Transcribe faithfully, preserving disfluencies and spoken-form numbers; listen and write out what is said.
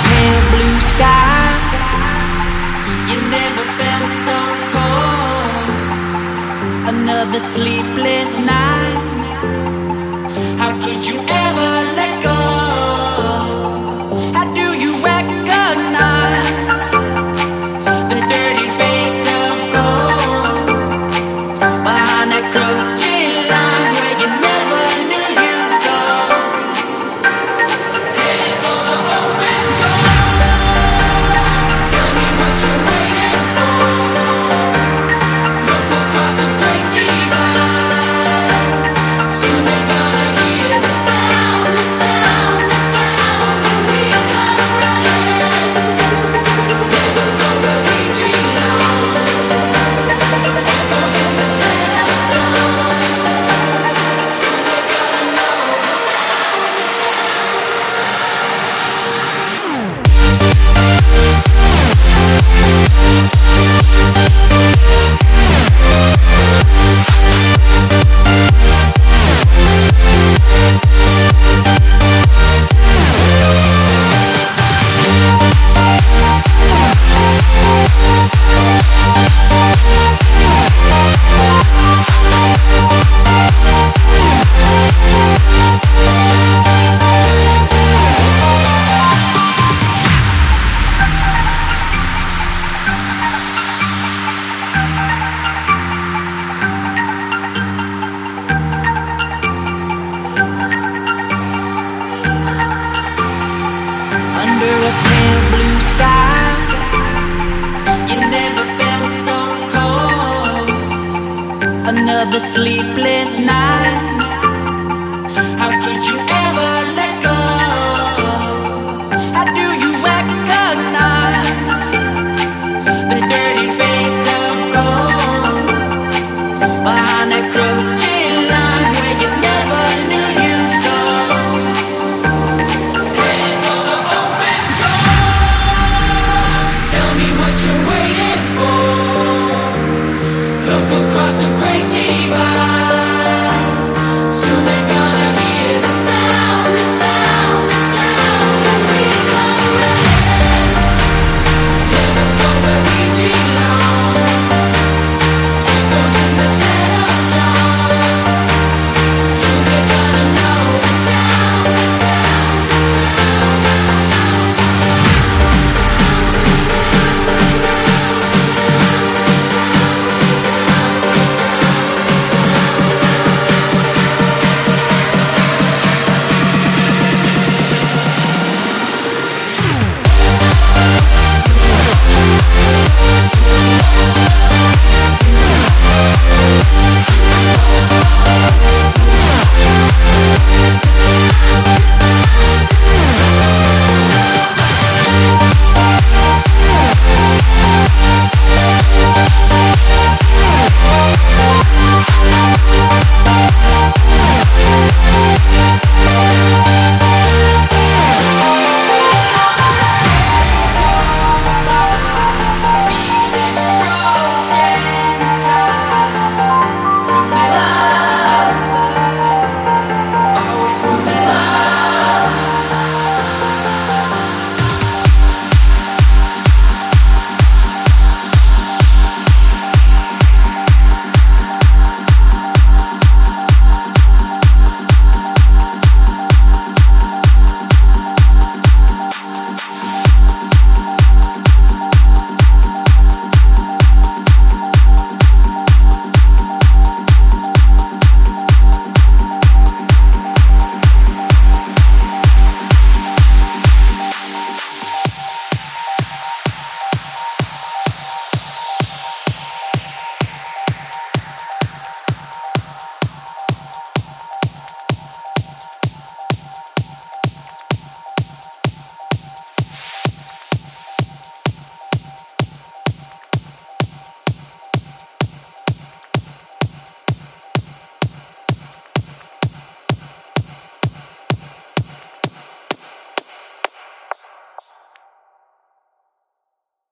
pale blue sky. You never felt so cold. Another sleepless night. How could you ever let go? How do you recognize the dirty face of gold behind that crooked line where you never knew you'd go? Heading for the open door. Tell me what you're waiting for. Look across the great divide. Soon they're gonna hear the sound, the sound, the sound. And we come running. Never know where we belong. Echoes in the dead of dawn. Soon they're gonna know the sound, the under a pale blue sky. You never felt so cold. Another sleepless night. How could you